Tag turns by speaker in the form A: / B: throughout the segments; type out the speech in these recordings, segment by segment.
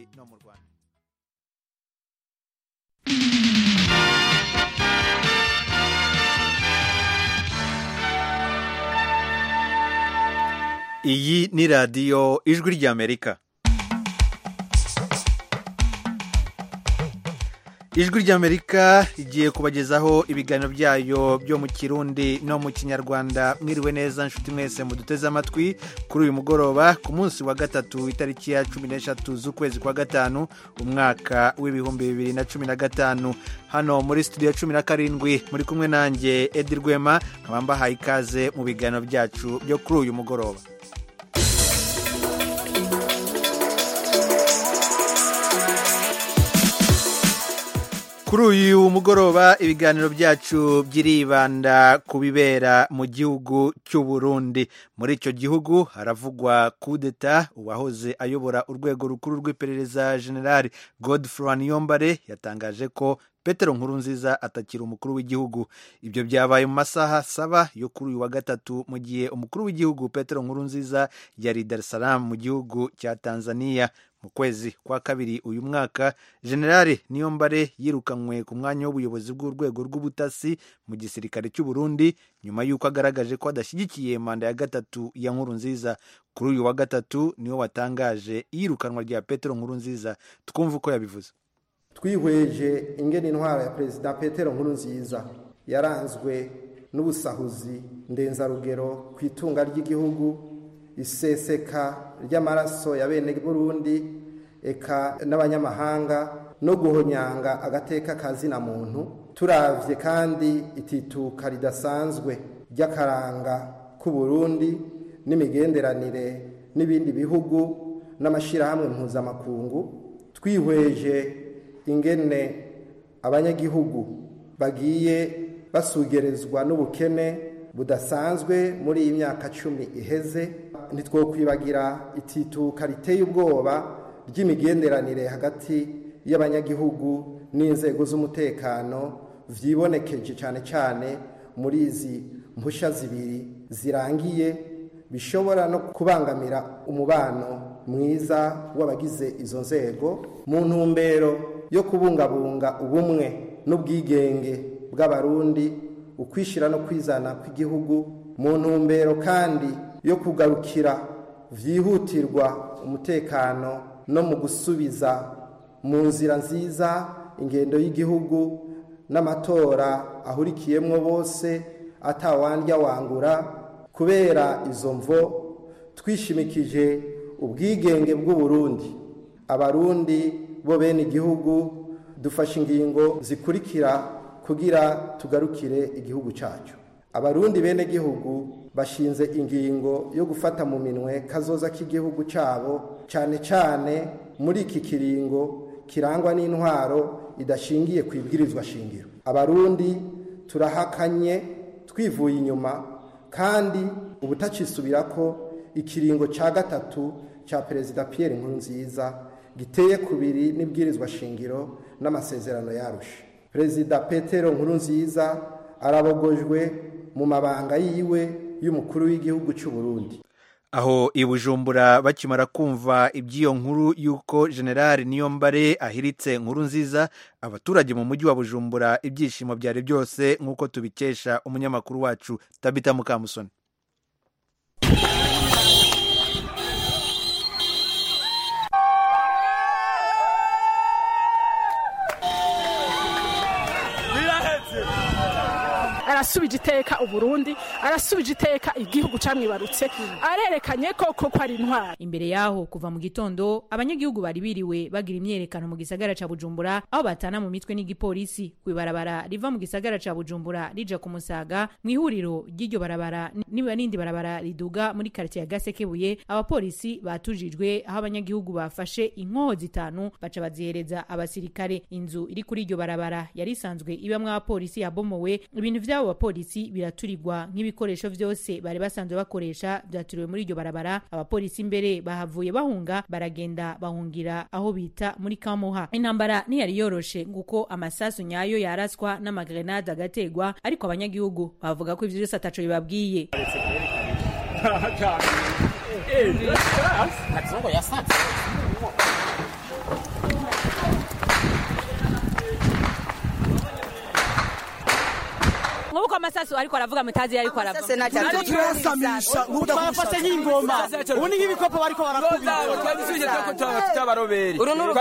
A: Burundi no mu Rwanda. Iyi ni radiyo Ijwi ry'Amerika. Ijwi ry'Amerika igiye kubagezaho ibiganiro byayo byo mu Kirundi no mu Kinyarwanda. Mwiriwe neza nshuti mwese muduteze amatwi kuri uyu mugoroba ku munsi wa gatatu itariki ya 13 z'ukwezi kwa gatanu umwaka w'ibihumbi 2015. Hano muri studio 17 muri kumwe nanjye Edi Rwema nkabamba haye ikaze mu biganiro byacu byo kuri uyu mugoroba. Kuri uyu mugoroba ibiganiro byacu byiribanda ku bibera mu gihugu cy'u Burundi. Muri icyo gihugu haravugwa kudeta uwahoze ayobora urwego rukuru rw'iperereza General Godefroid Niyombare yatangaje ko Petero Nkurunziza atakiri umukuru w'igihugu. Ibyo byabaye mu masaha 7 yo kuri uyu wa gatatu mu gihe umukuru w'igihugu Petero Nkurunziza yari Dar es Salaam mu gihugu cya Tanzania. Mu kwezi kwa kabiri uyu mwaka General Niyombare yirukanywe ku mwanya w'ubuyobozi bw'urwego rw'ubutasi mu gisirikare cy'u Burundi nyuma y'uko agaragaje ko adashyigikiye manda ya gatatu ya Nkurunziza. Kuri uyu wa gatatu niwe watangaje iyirukanwa rya Petero Nkurunziza. Twumva uko yabivuze.
B: Twihweje ingene intwaro ya Perezida Petero Nkurunziza yaranzwe n'ubusahuzi ndenzarugero ku itunga ry'igihugu, iseseka ry'amaraso ya bene Burundi eka n'abanyamahanga no guhonyanga agateka kazina muntu, turavye kandi itituka ridasanzwe ry'akaranga ku Burundi n'imigenderanire n'ibindi bihugu n'amashirahamwe mpuzamakungu. Twihweje ingene abanyagihugu bagiye basugerezwa n'ubukene budasanzwe muri iyi myaka 10 iheze, ntitwokwibagira itituka riteye ubwoba ry'imigenderanire hagati y'abanyagihugu n'inzego z'umutekano vyibonekeje cyane cyane muri izi mpusha zibiri zirangiye, bishobora no kubangamira umubano mwiza w'abagize izo nzego mu ntumbero yo kubungabunga ubumwe n'ubwigenge bw'abarundi, ukwishira no kwizana kw'igihugu, mu ntumbero kandi yo kugarukira vyihutirwa umutekano no mu gusubiza mu nzira nziza ingendo y'igihugu n'amatora ahurikiyemwo bose atawandya wangura. Kubera izo mvo twishimikije ubwigenge bw'u Burundi, abarundi bo bene igihugu dufashe ingingo zikurikira kugira tugarukire igihugu cyacu. Abarundi bene gihugu bashinze ingingo yo gufata mu minwe kazoza k'igihugu cyabo, cyane cyane muri iki kiringo kirangwa n'intwaro idashingiye ku ibwirizwa shingiro. Abarundi turahakanye twivuye inyuma kandi ubutacisubirako ikiringo cya gatatu cya Perezida Pierre Nkurunziza giteye kubiri n'ibwirizwa shingiro n'amasezerano yarusha. Perezida Petero Nkurunziza arabogojwe mu mabanga yiwe y'umukuru w'igihugu cy'u Burundi.
A: Aho i Bujumbura bakimara kumva iby'iyo nkuru y'uko General Niyombare ahiritse Nkurunziza, abaturage mu mujyi wa Bujumbura ibyishimo byari byose nk'uko tubikesha umunyamakuru wacu Tabita Mukamusoni.
C: Arasubije iteka Uburundi, arasubije iteka igihugu camwibarutse, arerekanye koko ko ari intwari.
D: Imbere yaho kuva mu gitondo abanyagihugu bari biriwe bagira imyerekano mu gisagara ca Bujumbura, aho batana mu mitwe n'igipolisi kwibarabara riva mu gisagara ca Bujumbura rija ku Musaga, mu ihuriro ry'iryo barabara niba nindi barabara riduga muri quartier ya Gasekebuye. Abapolisi batujijwe aho abanyagihugu bafashe inkozi 5 baca bazihereza abasirikare. Inzu iri kuri iryo barabara yari isanzwe ibamwe abapolisi yabomowe, ibintu vyabo abapolisi biraturirwa nk'ibikoresho vyose bari basanzwe bakoresha byaturiwe muri iryo barabara. Abapolisi imbere bahavuye bahunga baragenda bahungira aho bita muri Kamuha. Intambara ntiyari yoroshe nguko amasasu nyayo yaraswa n'amagrenade agategwa, ariko abanyagihugu bavuga ko ivyo byose ataco bibabwiye.
E: amasasu ariko aravuga mutazi ariko aravuga
F: ariko turasamisha nk'udafashe nk'ingoma ubu ni nk'ibikopo bariko barakubita twabisuje ko tutabaroberi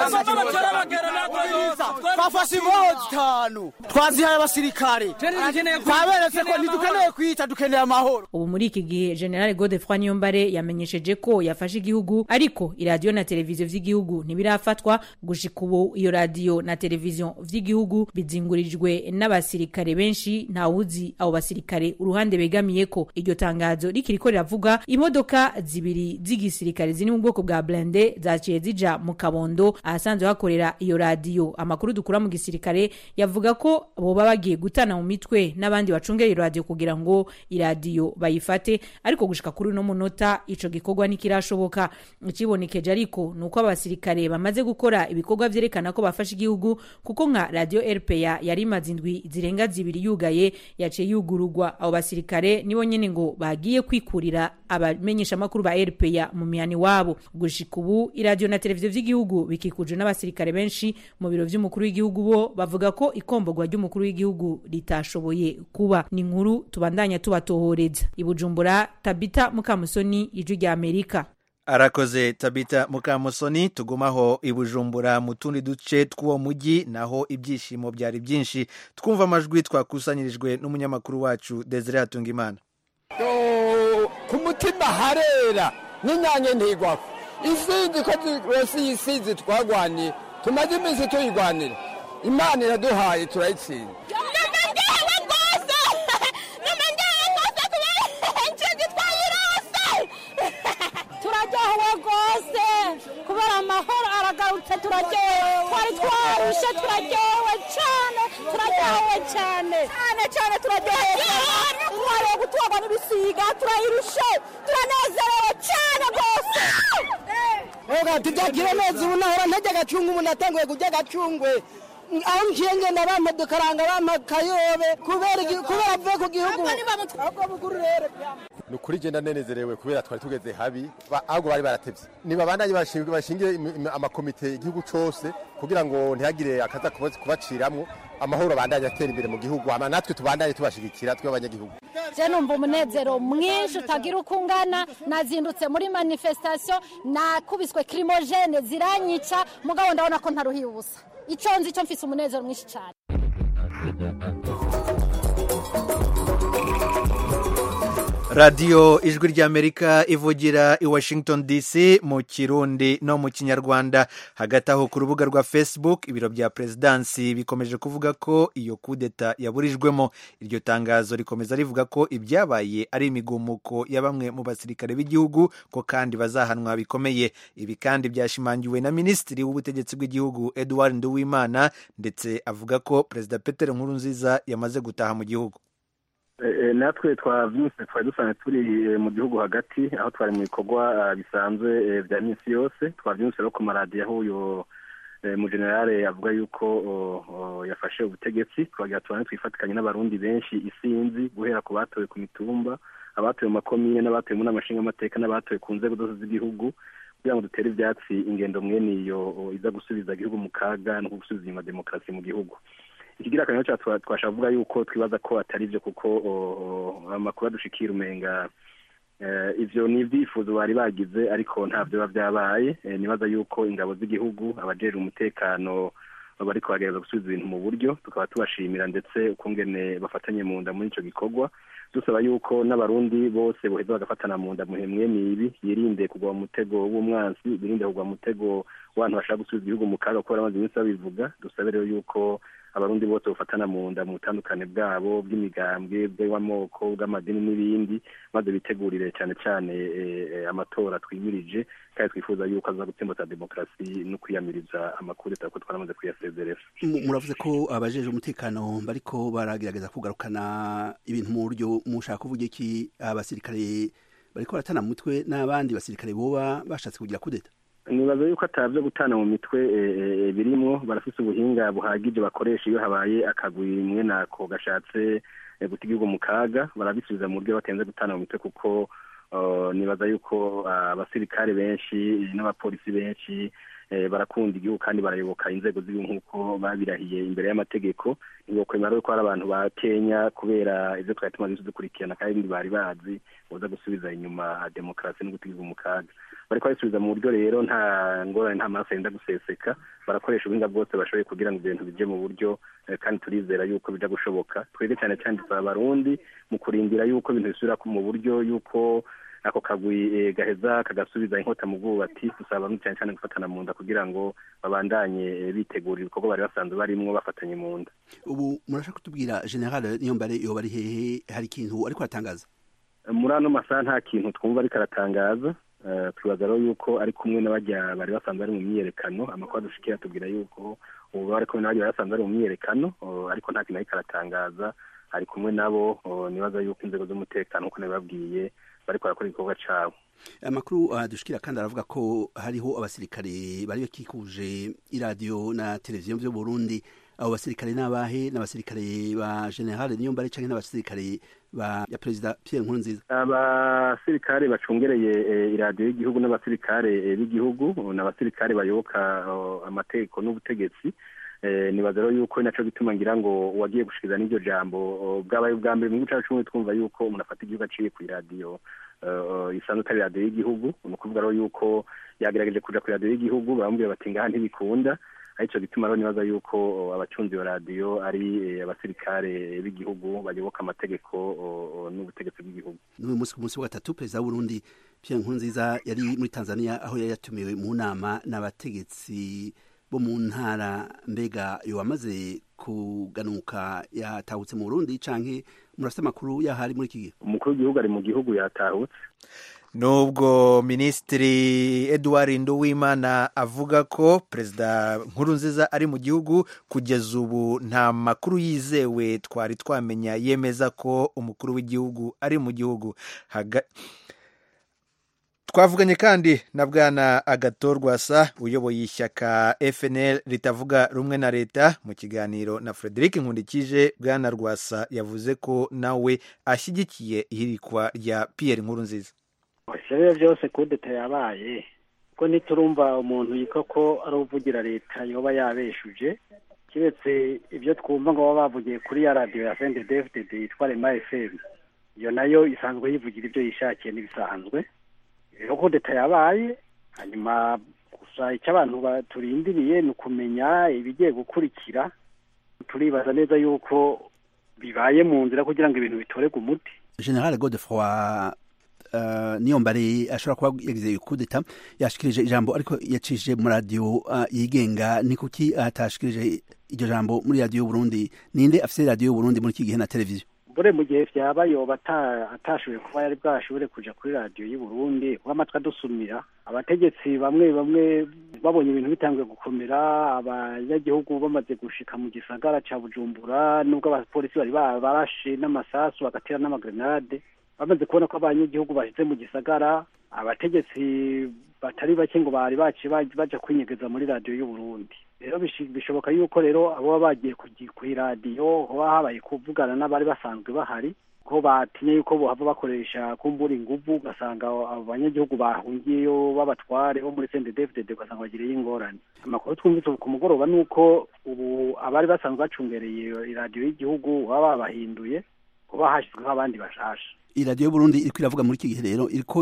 F: twafashe imboho 5 twazihaye abasirikare twaberetse ko ntidukeneye kwita dukeneye amahoro.
D: Ubu muri iki gihe General Godefroid Niyombare yamenyesheje ko yafashe igihugu ariko iradiyo na televiziyo vy'igihugu ntibirafatwa gushika ubu. Iyo radiyo na televiziyo vy'igihugu bizingurijwe n'abasirikare benshi, ntawuzi abo basirikare uruhande begamiye ko. Iryo tangazo rikiriko riravuga imodoka zibiri z'igisirikare ziri mu bwoko bwa blende zaciye zija mu Kabondo ahasanzwe hakorera iyo radiyo. Amakuru dukura mu gisirikare yavuga ko boba bagiye gutana mu mitwe n'abandi bacungera iyo radiyo kugira ngo iradiyo bayifate, ariko gushika kuri no munota ico gikorwa nikirashoboka. Ikibonekeje ariko nuko abasirikare bamaze gukora ibikorwa vyerekana ko bafashe igihugu, kuko nka radio RPA yari imaze indwi zirenga 2 yugaye yaciye yugurugwa. Abo basirikare nibo nyene ngo bagiye kwikurira abamenyesha makuru ba RPA mu mihani wabo. Gushika ubu iradiyo na televiziyo vy'igihugu bikikuje n'abasirikare benshi. Mu biro vy'umukuru w'igihugu bo bavuga ko ikombogwa ry'umukuru w'igihugu ritashoboye kuba. Ni inkuru tubandanya tubatohoreza. I Bujumbura, Tabita Mukamusoni, Ijwi rya Amerika.
A: Arakoze Tabita Mukamusoni. Tugumaho i Bujumbura mu tundi duce tw'uwo mujyi naho ibyishimo byari byinshi. Twumva amajwi twakusanyirijwe n'umunyamakuru wacu Desire Hatungimana.
G: Ku mutima harera n'inyanye ntigwako isinzi ko rwose isizi twagwaniye tumaze iminsi tuyigwanira, Imana iraduhaye turayitsinda.
H: Turaryohewe rwose kubera amahoro aragarutse, turaryohewe, twari twarushe, turaryohewe cyane, turaryohewe cyane turaryohewe, twari gutwarwa n'ibisiga turayirushe, turanezerewe cyane rwose.
F: Tujyagira neza ubu nahora ntajya agacungwe, umuntu atanguye kujya agacungwe aho ngiye ndabampa dukaranga bampa kayobe kubera avuye ku gihugu.
I: Ni ukuri genda nenezerewe kubera twari tugeze habi ahubwo bari baratevye. Niba bandanye bashingiye amakomite igihugu cose kugira ngo ntihagire akaza kubaciramwo, amahoro bandanye atera imbere mu gihugu, ama natwe tubandanye tubashigikira twe abanyagihugu.
H: Je numva umunezero mwinshi utagira ukungana. Nazindutse muri manifestation, nakubiswe crimogene ziranyica, mugabo ndabona ko ntaruhiye ubusa. Ico nzi cyo mfise umunezero mwinshi cyane.
A: Radio Ijwi ry'Amerika ivugira i Washington DC mu Kirundi no mu Kinyarwanda. Hagati aho ku rubuga rwa Facebook ibiro bya Presidansi bikomeje kuvuga ko iyo kudeta yaburijwemo. Iryo tangazo rikomeza rivuga ko ibyabaye ari imigumuko ya bamwe mu basirikare b'igihugu ko kandi bazahanwa bikomeye. Ibi kandi byashimangiwe na Minisitiri w'Ubutegetsi bw'igihugu Edouard Nduwimana, ndetse avuga ko Perezida Peter Nkurunziza yamaze gutaha mu gihugu.
J: Natwe twavyinse twari dusanzwe turi mu gihugu hagati aho twari mu bikorwa bisanzwe bya minsi yose. Twavyinse rero ku maradiyo aho uyo mu generale avuga yuko yafashe ubutegetsi, twagira tubane twifatikanye n'abarundi benshi isinzi, guhera ku batowe ku mitumba, abatowe mu makomine, n'abatowe mu n'amashinga amateka, n'abatowe ku nzego zose z'igihugu, kugira ngo dutere ivyatsi ingendo mwene iyo iza gusubiza igihugu mu kaga no gusubiza inyuma demokarasi mu gihugu. Ikigira akanyo cyacu twashavuga yuko twibaza ko atari byo, kuko amakuru adushikira umenga ivyo ni ibyifuzo bari bagize ariko ntabyo byabaye. Nibaza yuko ingabo z'igihugu abajeje umutekano bariko bagerageza gusubiza ibintu mu buryo, tukaba tubashimira ndetse ukungene bafatanye mu nda muri ico gikorwa. Dusaba yuko n'abarundi bose boheza bagafatana mu nda muhemwe nibi, yirinde kugwa mu mutego w'umwansi, birinde kugwa mu mutego w'abantu bashaka gusubiza igihugu mu kaga, kuko abandi iminsi babivuga. Dusabe rero yuko abarundi bose bafatana mu nda mu butandukane bwabo bw'imigambwe, bw'amoko, bw'amadini n'ibindi, maze bitegurire cyane cyane amatora twimirije, kandi twifuza yuko aza gutsimbata demokarasi no kwiyamiriza amakudeta ko twaramaze kuyasezerera.
K: Muravuze ko abajeje umutekano bariko baragerageza kugarukana ibintu mu buryo mushaka kuvuga iki? Abasirikare bariko baratana mu mutwe n'abandi basirikare boba bashatse kugira kudeta?
J: Nibaza yuko atavyo gutana mu mitwe birimo, barafise ubuhinga buhagije bakoresha iyo habaye akagwi imwe nako gashatse guta igihugu mu kaga, barabisubiza mu buryo batenze gutana mu mitwe, kuko nibaza yuko abasirikare benshi n'abapolisi benshi barakunda igihugu kandi barayoboka inzego z'igihugu nk'uko babirahiye imbere y'amategeko. Ntibokwemera ko hari abantu ba Kenya kubera ivyo twari tumaze dukurikirana kandi bari bazi boza gusubiza inyuma demokarasi no gutegeka umukaga. Bariko basubiza mu buryo rero nta ngorane nta maraso yenda guseseka, barakoresha ubuhinga bwose bashoboye kugira ngo ibintu bije mu buryo kandi turizera yuko bija gushoboka. Twebwe cyane cyane dusaba abarundi mu kurindira yuko ibintu bisubira mu buryo yuko ako kagwi gaheza kagasubiza inkota mu bwubati. Dusaba cyane cyane gufatana mu nda kugira ngo babandanye bitegurira ibikorwa bari basanzwe barimwo bafatanye mu nda.
K: Ubu murashaka kutubwira General Niyombare yoba ari hehe, hari ikintu ariko aratangaza?
J: Muri ano masaha nta kintu twumva ariko aratangaza. Twibaza rero yuko ari kumwe n'abajya bari basanzwe bari mu myiyerekano. Amakuru dushikira tubwira yuko ubu bari kumwe n'abajya basanzwe bari mu myiyerekano, ariko nta kintu ariko aratangaza. Ari kumwe nabo, nibaza yuko inzego z'umutekano uko nababwiye bariko barakora igikorwa cabo.
K: Amakuru dushikira kandi aravuga ko hariho abasirikare bari bakikuje iradiyo na televiziyo byo Burundi. Abo basirikare n'abahe? N'abasirikare ba General Niyombare canke n'abasirikare ya Perezida Pierre Nkurunziza?
J: Abasirikare bacungereye iradiyo y'igihugu n'abasirikare b'igihugu n'abasirikare bayoboka amategeko n'ubutegetsi. Nibaza rero yuko naco bituma ngira ngo wagiye gushikiriza n'iryo jambo bwabaye ubwa mbere mu gice cy'umwe twumva yuko umuntu afata igihugu aciye ku iradiyo isanzwe atari radiyo y'igihugu. Ni ukuvuga rero yuko yagerageje kuja ku iradiyo y'igihugu, baramubwira bati ngaha ntibikunda. Arico gituma rero nibaza yuko abacunzi ba radiyo ari abasirikare b'igihugu bayoboka amategeko n'ubutegetsi bw'igihugu.
K: N'uyu munsi ku munsi wa gatatu Perezida w'Uburundi Pierre Nkurunziza yari muri Tanzania aho yari yatumiwe mu nama n'abategetsi bo mu ntara. Mbega yo amaze kuganuka yatahutse mu Burundi canke murafite amakuru yahari muri iki gihe?
J: Umukuru w'igihugu ari mu gihugu yatahutse.
A: Nubwo Minisitiri Edouard Nduwimana avuga ko Perezida Nkurunziza ari mu gihugu, kugeza ubu nta makuru yizewe twari twamenya yemeza ko umukuru w'igihugu ari mu gihugu. Twavuganye kandi na Bwana Agathon Rwasa uyoboye ishyaka FNL ritavuga rumwe na leta. Mu kiganiro na Frederic Nkundikije, Bwana Rwasa yavuze ko nawe ashyigikiye ihirikwa rya Pierre Nkurunziza.
L: Ibyo byose kudeta yabaye ko niturumva umuntu yiko ko ari uvugira leta yoba yabeshuje, kiretse ibyo twumva ngo baba bavugiye kuri ya radio ya CNDD-FDD yitwa Rema FM. Iyo nayo isanzwe yivugira ibyo yishakiye n'ibisanzwe. Rero kudeta yabaye, hanyuma gusa icyo abantu baturindiriye ni ukumenya ibigiye gukurikira. Turibaza neza yuko bibaye mu nzira kugira ngo ibintu bitorerwe umuti.
K: General Godefroid Niyombare ashobora kuba yagize kudeta, yashikirije ijambo ariko yacishije mu radio yigenga. Ni kuki atashikirije iryo jambo muri radio y'Uburundi? Ninde afise radio y'Uburundi muri iki gihe na televiziyo?
L: Bure mu gihe vyabayo atashoboye kuba yari bwashobore kuja kuri radio y'Uburundi, kuba amatwi adusumira. Abategetsi bamwe babonye ibintu bitangiye gukomera, abanyagihugu bamaze gushika mu gisagara ca Bujumbura, nubwo abapolisi bari barashe n'amasasu bagatera n'amagrenade, bamaze kubona ko abanyagihugu bashize mu gisagara, abategetsi batari bake ngo bari baja kwinyegeza muri radio y'Uburundi. Rero bishoboka yuko rero abo bagiye ku radio ho habaye kuvugana n'abari basanzwe bahari, ko batinye yuko bohava bakoresha kumbura inguvu, ugasanga abanyagihugu bahungiyeyo babatware bo muri CNDD-FDD ugasanga bagiriye ingorane. Amakuru twumvise ku mugoroba nuko ubu abari basanzwe bacungereye radio y'igihugu baba babahinduye, kuba hashizweho abandi bashasha.
K: iradiyo y'Uburundi iriko iravuga muri iki gihe rero iriko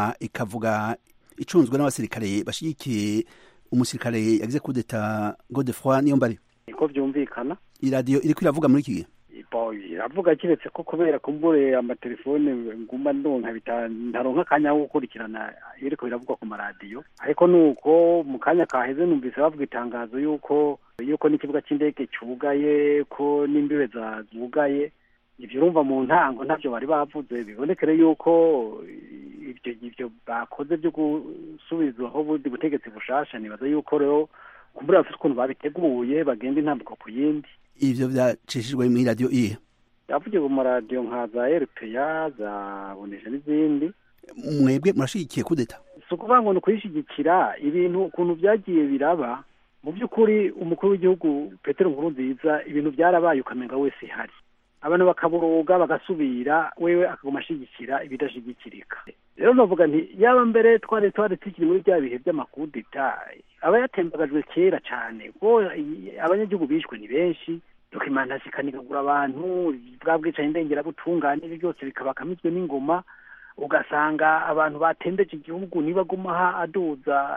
K: ikavuga icunzwe n'abasirikare bashigikiye umusirikare yagize kudeta Godefroid Niyombare.
L: Niko vyumvikana.
K: Iradiyo iriko iravuga muri iki gihe
L: iravuga kiretse ko kubera kumbure amatelefone nguma ndonka ntaronka kanya wo gukurikirana iriko biravuga ku maradiyo, ariko nuko mu kanya kaheze numvise bavuga itangazo yuko n'ikibuga c'indege cugaye, ko n'imbibe zugaye. Ivyo urumva mu ntango ntavyo bari bavuze, bibonekere yuko ivyo bakoze byo gusubizwaho ubundi butegetsi bushasha. Nibaza yuko rero kumbura bafite ukuntu babiteguye bagenda intambuko ku yindi.
K: Ivyo vyacishijwe mu radio iye
L: yavugiye mu radio nka za RPA za Bonesha n'izindi.
K: Mwebwe murashigikiye kudeta?
L: Si ukuvuga ngo ni ukuyishigikira ibintu ukuntu vyagiye biraba. Mu by'ukuri umukuru w'igihugu Petero Nkurunziza ibintu byarabaye ukamenga wese ihari, abantu bakaburuga bagasubira, wewe akaguma ashigikira ibidashigikirika. rero novuga nti yaba mbere twari tukiri muri bya bihe by'amakudeta abayatembagajwe kera cyane ko abanyagihugu bishwe ni benshi dokimanta zikanigagura abantu bwa bwicanyi ndengerabutungane byose bikabakamizwe n'ingoma ugasanga abantu batembeje igihugu nibaguma aduza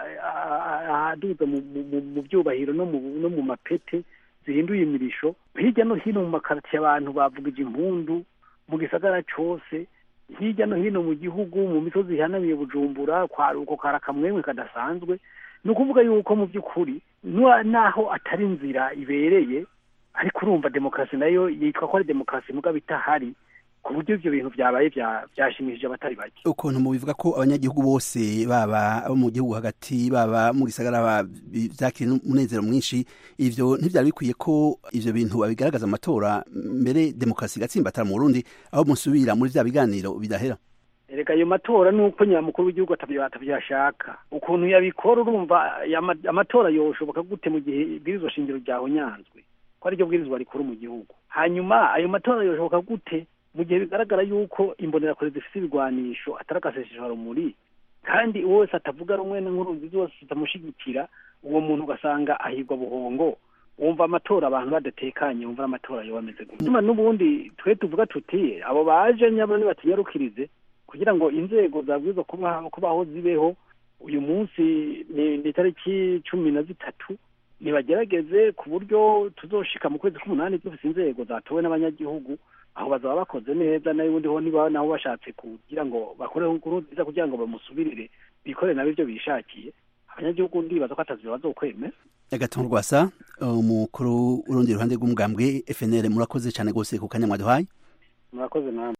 L: mu byubahiro no mu mapete zihinduye imirisho hirya no hino mu makartiye abantu bavugije impundu mu gisagara cyose hirya no hino mu gihugu mu misozi ihanamiye Bujumbura kwaruko karakamwemwe kadasanzwe ni ukuvuga yuko mu by'ukuri naho atari inzira ibereye ariko urumva demokarasi nayo yitwa ko ari demokarasi mugabo itahari ku buryo ibyo bintu byabaye byashimishije abatari bake.
K: Ukuntu mubivuga ko abanyagihugu bose baba abo mu gihugu hagati baba mu gisagara byakira umunezero mwinshi, ivyo ntivyari bikwiye ko ivyo bintu babigaragaza amatora mbere demokarasi igatsimbatara mu Burundi aho musubira muri vya biganiro bidahera?
L: Erega ayo matora nuko nyamukuru w'igihugu atabyashaka ukuntu yabikora urumva amatora yoshoboka gute mu gihe ibwirizwa shingiro ryahonyanzwe ko ari ryo bwirizwa rikuru mu gihugu. Hanyuma ayo matora yoshoboka gute mu gihe bigaragara yuko imbonerakure zifite ibigwanisho ataragaseseshwa rumuri kandi uwo wese atavuga rumwe n'inkuru zose zitamushigikira uwo muntu ugasanga ahigwa buhongo wumva amatora abantu badatekanye wumva amatora yo bameze gutya. N'ubundi twe tuvuga tuti abo baje nyabone batinyarukirize kugira ngo inzego zabwirizwa kubaho zibeho uyu munsi ni tariki 13 nibagerageze ku buryo tuzoshika mu kwezi k'umunani dufite inzego zatowe n'abanyagihugu aho bazaba bakoze neza nayo ubundi ho niba naho bashatse kugira ngo bakoreho inkuru nziza kugira ngo bamusubirire bikore nabo ibyo bishakiye abanyagihugu ndibaza ko atazira bazokwemera.
K: Agatongo Rwasa umukuru urundi ruhande rw'umugambwe FNL murakoze cyane gose ku kanya mwaduhaye.
L: Murakoze namwe.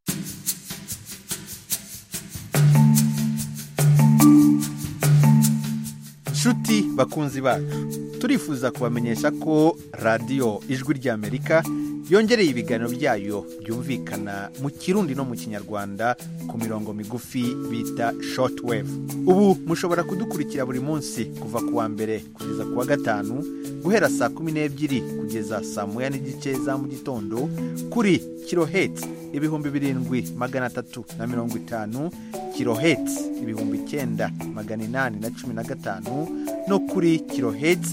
A: Shuti bakunzi bacu turifuza kubamenyesha ko radio Ijwi ry'Amerika yongereye ibiganiro byayo byumvikana mu Kirundi no mu Kinyarwanda ku mirongo migufi bita shortwave. Ubu mushobora kudukurikira buri munsi kuva kuwa mbere kugeza kuwa gatanu guhera saa 12 kugeza saa 1:30 za mu gitondo kuri kilohertz 7350 kilohertz 9815 no kuri kilohertz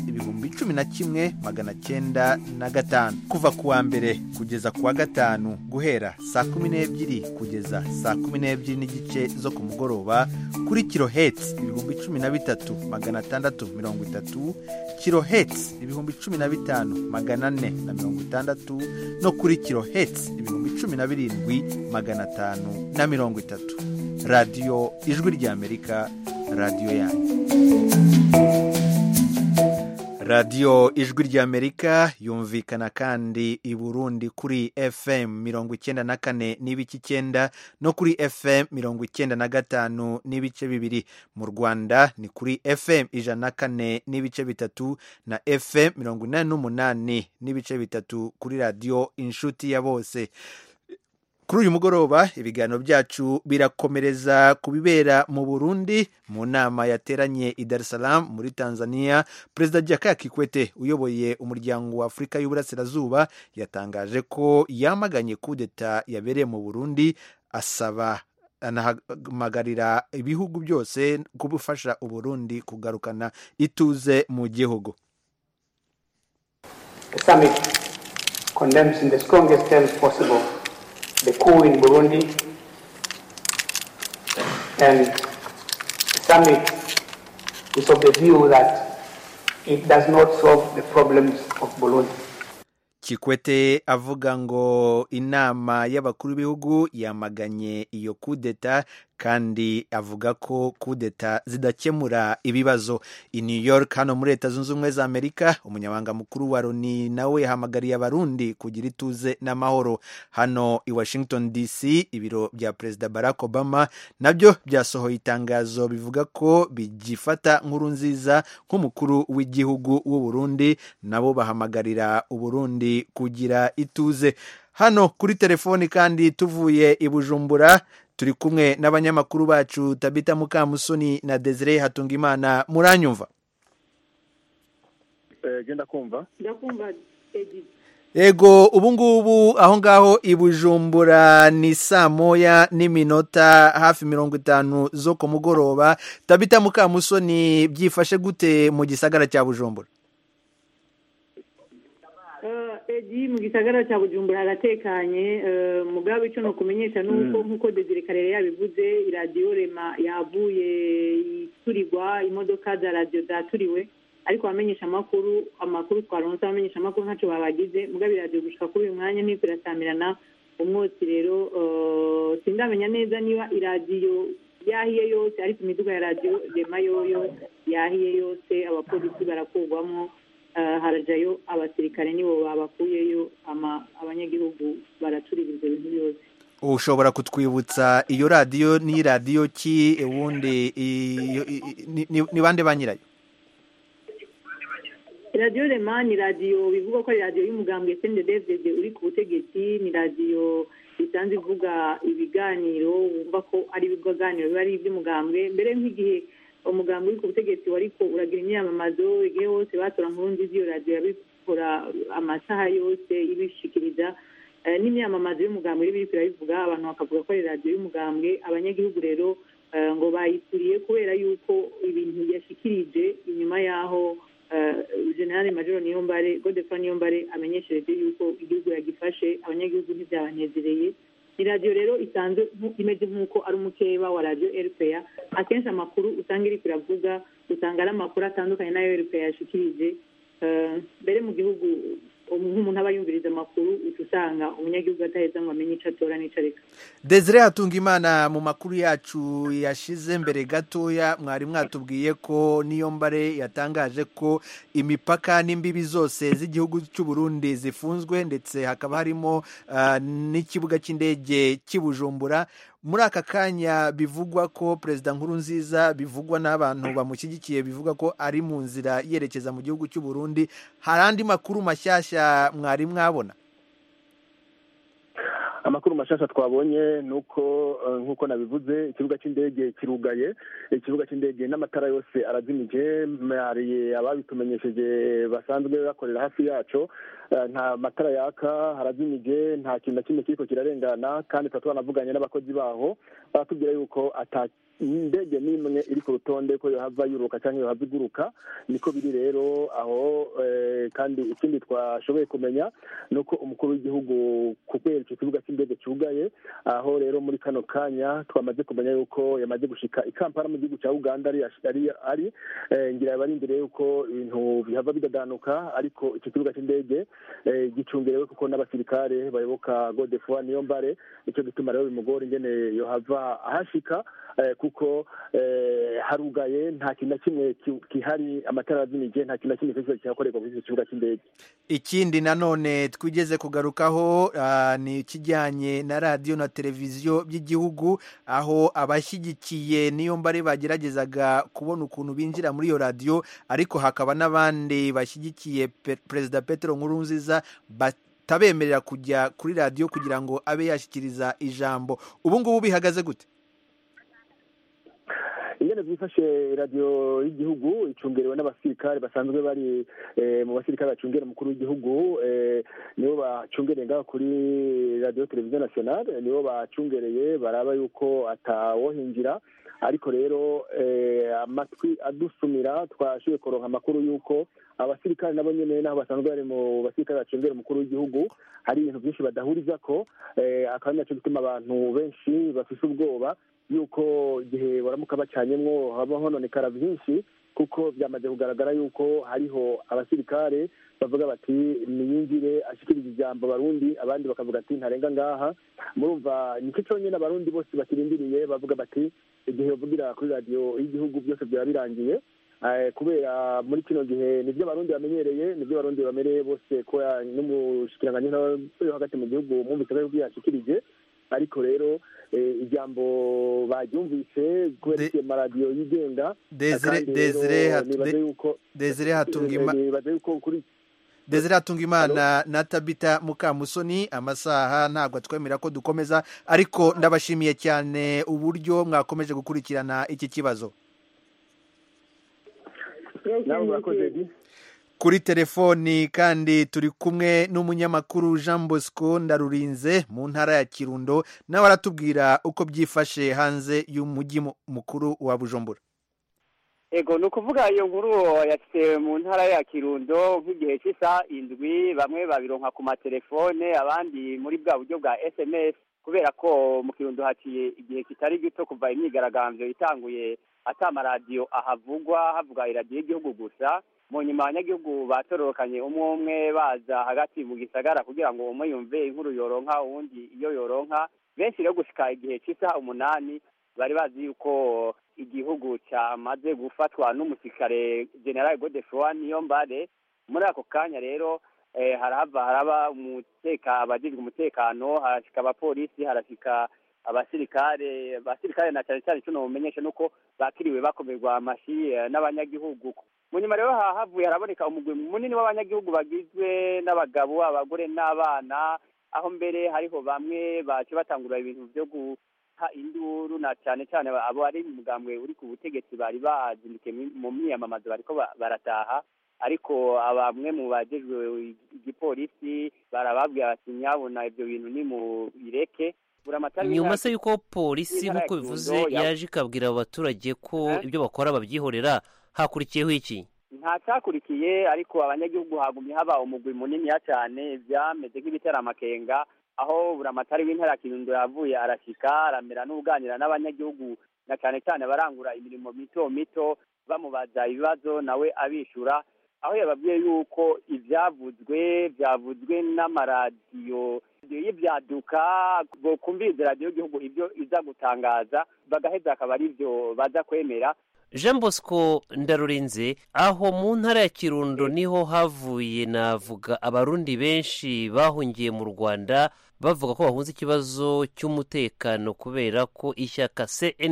A: 11905 kuva kuwa mbere kugeza kuwa gatanu guhera saa 12 kugeza saa 12:30 zo ku mugoroba kuri kilohertz 13630 kilohertz 15460 no kuri kilohertz 17530. Radio Ijwi ry'Amerika, radio yanyu. Radio Ijwi ry'Amerika yumvikana kandi i Burundi kuri FM 94 n'ibice 9 no kuri FM 95 n'ibice 2. Mu Rwanda ni kuri FM 104 n'ibice 3 na FM 88 n'ibice 3 kuri radio Inshuti ya Bose. Kuri uyu mugoroba ibiganiro byacu birakomereza kubibera mu Burundi mu nama yateranye i Dar es Salaam muri Tanzania. President Jakaya Kikwete uyoboye umuryango wa Afrika y'Uburasirazuba yatangaje ko yamaganye kudeta yabereye mu Burundi, asaba anahamagarira ibihugu byose kubufasha Uburundi kugarukana ituze mu gihugu.
M: The summit condemns in the strongest terms possible the coup in Burundi, and the summit is of the view that it does not solve the problems of Burundi.
A: Kikwete avuga ngo inama y'abakuru b'ibihugu yamaganye iyo kudeta kandi avuga ko kudeta zidakemura ibibazo. I New York hano muri Leta Zunze Ubumwe za Amerika umunyamabanga mukuru wa Loni nawe yahamagariye abarundi kugira ituze n'amahoro. Hano i Washington DC ibiro bya President Barack Obama nabyo byasohoye itangazo bivuga ko bigifata Nkurunziza nk'umukuru w'igihugu w'u Burundi, nabo bahamagarira Uburundi kugira ituze. Hano kuri telefoni kandi tuvuye i Bujumbura turi kumwe n'abanyamakuru bacu Tabita Mukamusoni na Desire Hatungimana. Muranyumva?
J: Genda kumva.
N: Ndakumva Edi.
A: Ego ubungubu aho ngaho i Bujumbura ni 1:00 hafi 50 zo ku mugoroba. Tabita Mukamusoni, byifashe gute mu gisagara cya Bujumbura?
N: Mu gisagara cya Bujumbura haratekanye, mugabe icyo no kumenyesha nuko nkuko Desire Karere yabivuze, iradiyo Rema yavuye iturirwa, imodoka za radio zaturiwe, ariko bamenyesha amakuru twaronse abamenyesha amakuru ntacyo babagize. Mugabe iradiyo gushika kuri uyu mwanya niko irasamirana umwotsi. Rero sindamenya neza niba iradiyo yahiye yose, ariko imiduga ya radio Rema yoyo yahiye yose, abapolisi barakugwamo, harajayo abasirikare nibo babakuyeyo, abanyagihugu baraturirizwa ibintu byose.
A: Ushobora kutwibutsa iyo radio ni radio ki ubundi ni bande banyirayo?
N: Radio Rema ni radio bivuga ko ari radio y'umugambwe CNDD-FDD uri ku butegetsi, ni radio isanzwe ivuga ibiganiro, wumva ko ari ibiganiro bari iby'umugambwe. Mbere nk'igihe umugambwe uri ku butegetsi wariko uragira imyamamazo, igihe hose batora Nkurunziza, iyo radio yabikora amasaha yose ibishikiriza n'imyamamazo y'umugambwe iri biriko irabivuga, abantu bakavuga ko ari radio y'umugambwe. Abanyagihugu rero ngo bayituriye kubera yuko ibintu yashikirije inyuma yaho General Major Niyombare, Godefroid Niyombare amenyeshereje yuko igihugu yagifashe, abanyagihugu ntibyabanezereye. Ni radio rero isanzwe imeze nk'uko ari umukeba wa radio RPA. Akenshi amakuru usanga iri kuravuga, usanga ari amakuru atandukanye nayo RPA yashikirije. Mbere mu gihugu nk'umuntu aba yumviriza amakuru, usanga umunyagihugu ataheza ngo amenye icyo atora n'icyo areka.
A: Desire Hatungimana, mu makuru yacu yashize mbere gatoya mwari mwatubwiye ko Niyombare yatangaje ko imipaka n'imbibi zose z'igihugu cy'u Burundi zifunzwe, ndetse hakaba harimo n'ikibuga cy'indege cy'i Bujumbura. Muri aka kanya bivugwa ko Perezida Nkurunziza, bivugwa n'abantu bamushyigikiye, bivuga ko ari mu nzira yerekeza mu gihugu cy'u Burundi. Hari andi makuru mashyashya mwari mwabona?
O: Amakuru mashasha twabonye nuko nkuko nabivuze, ikibuga cy'indege kirugaye, ikibuga cy'indege n'amatara yose arazimije. Hari ababitumenyesheje basanzwe bakorera hafi yaco, nta matara yaka, harazimije, nta kintu na kimwe kiriko kirarengana. Kandi twanavuganye n'abakozi baho batubwira yuko indege n'imwe iri ku rutonde ko yohava yuruka cyangwa yohava iguruka. Niko biri rero aho. Kandi ikindi twashoboye kumenya nuko umukuru w'igihugu kubera icyo kibuga cy'indege cyugaye, aho rero muri kano kanya twamaze kumenya yuko yamaze gushika i Kampala mu gihugu cya Uganda. ari ngira bari imbere yuko ibintu bihava bidadanuka, ariko icyo kibuga cy'indege gicungerewe kuko n'abasirikare bayoboka Godefroid Niyombare. Icyo gituma rero bimugora ingene yohava ahashika, kuko harugaye, nta kintu na kimwe kihari, amatara azimije, nta kintu na kimwe cyose cyakorerwa kuri icyo kibuga cy'indege.
A: Ikindi nanone twigeze kugarukaho ni ikijyanye na radio na televiziyo by'igihugu, aho abashyigikiye Niyombare bageragezaga kubona ukuntu binjira muri iyo radio, ariko hakaba n'abandi bashyigikiye Perezida Petero Nkurunziza batabemerera kujya kuri radio kugira ngo abe yashyikiriza ijambo. Ubu ngubu bihagaze gute?
O: Ingene byifashe radio y'igihugu icungerewe n'abasirikare basanzwe bari mu basirikare bacungera umukuru w'igihugu, nibo bacungereye ngaho kuri radio televiziyo nationale, nibo bacungereye baraba yuko atawohinjira. Ariko rero amatwi adusumira twashoboye kuronka amakuru yuko abasirikare nabo nyene naho basanzwe bari mu basirikare bacungera umukuru w'igihugu hari ibintu byinshi badahuriza ko, akaba naco gituma abantu benshi bafise ubwoba yuko igihe baramuka bacanyemwo haba hononekara byinshi, kuko byamaze kugaragara yuko hariho abasirikare bavuga bati niyinjire ashikiriza ijambo Barundi, abandi bakavuga ati ntarenga ngaha. Murumva nicyo cyonyine abarundi bose bakirindiriye, bavuga bati igihe bavugira kuri radio y'igihugu byose byaba birangiye, kubera muri kino gihe nibyo Barundi bamenyereye, nibyo Barundi bamereye bose, ko n'umushikiranganje yo hagati mu gihugu mwumvise ko yashikirije. Ariko rero ijambo baryumvise kubera ko amaradiyo yigenga.
A: Desire Hatungimana na Tabita Mukamusoni, amasaha ntabwo twemera ko dukomeza, ariko ndabashimiye cyane uburyo mwakomeje gukurikirana iki kibazo. kuri telefoni kandi turi kumwe n'umunyamakuru Jean Bosco Ndarurinze mu ntara ya Kirundo, nawe aratubwira uko byifashe hanze y'umujyi mukuru wa Bujumbura.
P: Ego nukuvuga iyo nkuru yashyize mu ntara ya Kirundo nk'igihe cy'isa 7 bamwe babironka ku matelefone abandi muri bwa buryo bwa SMS kubera ko mu Kirundo haciye igihe kitari gito kuva imyigaragambyo itanguye atamaradiyo ahavugwa havuga iradiyo y'igihugu gusa. Mu nyuma abanyagihugu batororokanye umwe baza hagati mu gisagara kugira ngo umwe yumve inkuru yoronka uwundi iyo yoronka. Benshi rero gushika igihe cy'isa 8 bari bazi yuko igihugu cyamaze gufatwa n'umusirikare General Godefroid Niyombare. Muri ako kanya rero haraba abajijwe umutekano, harashika abapolisi, harashika abasirikare na cyane cyane cyo mumenyesha nuko bakiriwe bakomerwa amashi n'abanyagihugu. Mu nyuma rero havuye haraboneka umugwi munini w'abanyagihugu bagizwe n'abagabo, abagore n'abana, aho mbere hariho bamwe bace batangura ibintu byo induru na cyane cyane abo ari umugambwe uri ku butegetsi bari bazinduke mu myiyamamazo bariko barataha, ariko abamwe mu bajejwe igipolisi barababwira bati nyabona ibyo bintu ni mu bireke.
Q: Nyuma se yuko polisi nk'uko bivuze yaje ikabwira abo baturage ko ibyo bakora babyihorera, hakurikiyeho iki?
P: Nta cyakurikiye, ariko abanyagihugu hagumye haba umugwi munini cyane byameze nk'ibiteramakenga, aho buramatari w'intara Kirundo yavuye arashika aramera n'uganira n'abanyagihugu na cyane cyane barangura imirimo mito mito, bamubaza ibibazo nawe abishura, aho yababwiye yuko byavuzwe n'amaradiyo y'ibyaduka kumviriza radiyo y'igihugu ibyo iza gutangaza bagaheza akaba ari byo baza kwemera.
Q: Jean Bosco Ndarurinze, aho mu ntara ya Kirundo niho havuye navuga abarundi benshi bahungiye mu Rwanda bavuga ko bahunze ikibazo cy'umutekano kubera ko ishyaka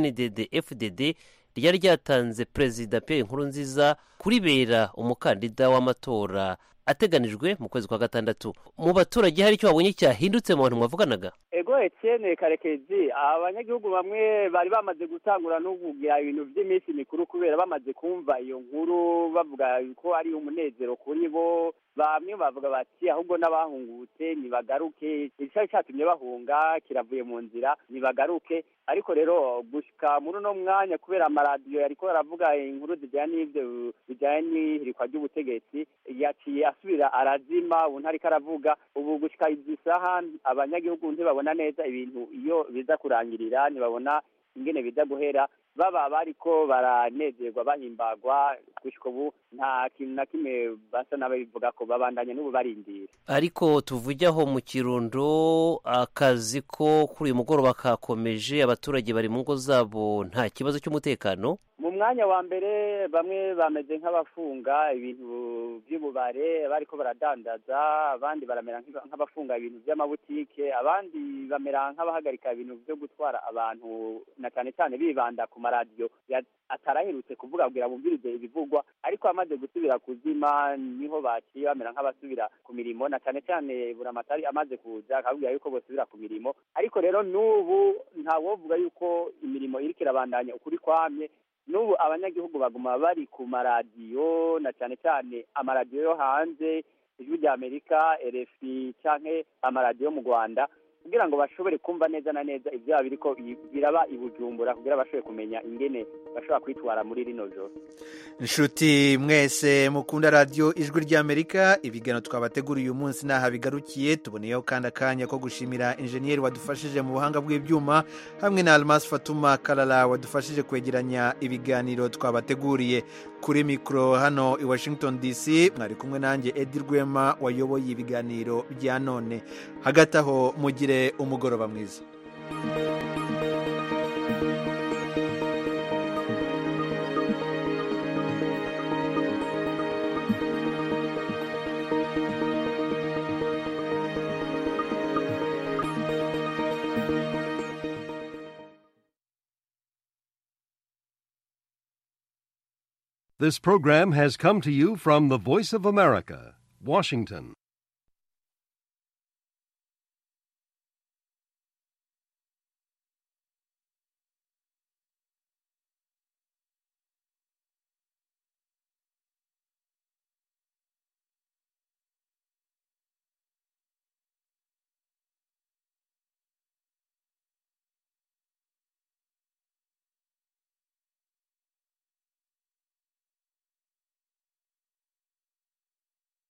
Q: CNDD-FDD ryari ryatanze Perezida Pierre Nkurunziza kuribera umukandida w'amatora ateganijwe mu kwezi kwa gatandatu. Mu baturage hari icyo babonye cyahindutse mu bantu mwavuganaga?
P: Ego Etienne Karekezi, abanyagihugu bamwe bari bamaze gutangura no kugira ibintu by'iminsi mikuru kubera bamaze kumva iyo nkuru, bavuga ko ari umunezero kuri bo. Bamwe bavuga bati ahubwo n'abahungutse nibagaruke, icyo cyatumye bahunga kiravuye mu nzira, nibagaruke. Ariko rero gushika muri no mwanya kubera amaradiyo yariko aravuga inkuru zijyanye n'ibyo bijyanye n'ihirikwa ry'ubutegetsi, yaciye asubira arazima, ubu ntariko aravuga. Ubu gushika izisaha abanyagihugu ntibabona neza ibintu iyo biza kurangirira, ntibabona ingene biza guhera. Baba bariko baranezerwa bahimbagwa, gushika ubu nta kintu na kimwe basa n'ababivuga ko babandanye n'ubu barindira.
Q: Ariko tuvuge aho mu Kirundo akazi ko kuri uyu mugoroba kakomeje, abaturage bari mu ngo zabo, nta kibazo cy'umutekano?
P: Mu mwanya wa mbere bamwe bameze nk'abafunga ibintu by'ububare bariko baradandaza, abandi baramera nk'abafunga ibintu by'amabutike, abandi bamera nk'abahagarika ibintu byo gutwara abantu na cyane cyane bibanda ku maradiyo ataraherutse kuvuga kugira bumvirize ibivugwa. Ariko amaze gusubira kuzima niho baciye bamera nk'abasubira ku mirimo, na cyane cyane buramatari amaze kuza akabwira yuko bosubira ku mirimo. Ariko rero n'ubu ntawovuga yuko imirimo iriko irabandanya ukuri kwamye. N'ubu abanyagihugu baguma bari ku maradiyo, na cyane cyane amaradiyo yo hanze, Ijwi ry'Amerika, RFI canke amaradiyo yo mu Rwanda, kugira ngo bashobore kumva neza na neza ibyo biriko biraba i Bujumbura, kugira bashobore kumenya ingene bashobora kwitwara muri rino joro.
A: Nshuti mwese mukunda radio Ijwi ry'Amerika, ibiganiro twabateguriye uyu munsi naha bigarukiye. Tuboneyeho kandi akanya ko gushimira engineer wadufashije mu buhanga bw'ibyuma, hamwe na Almas Fatuma Kalala wadufashije kwegeranya ibiganiro twabateguriye. Kuri mikro hano i Washington DC mwari kumwe nanjye Edi Rwema wayoboye ibiganiro bya none. Hagati aho mugire umugoroba mwiza.
R: This program has come to you from the Voice of America, Washington.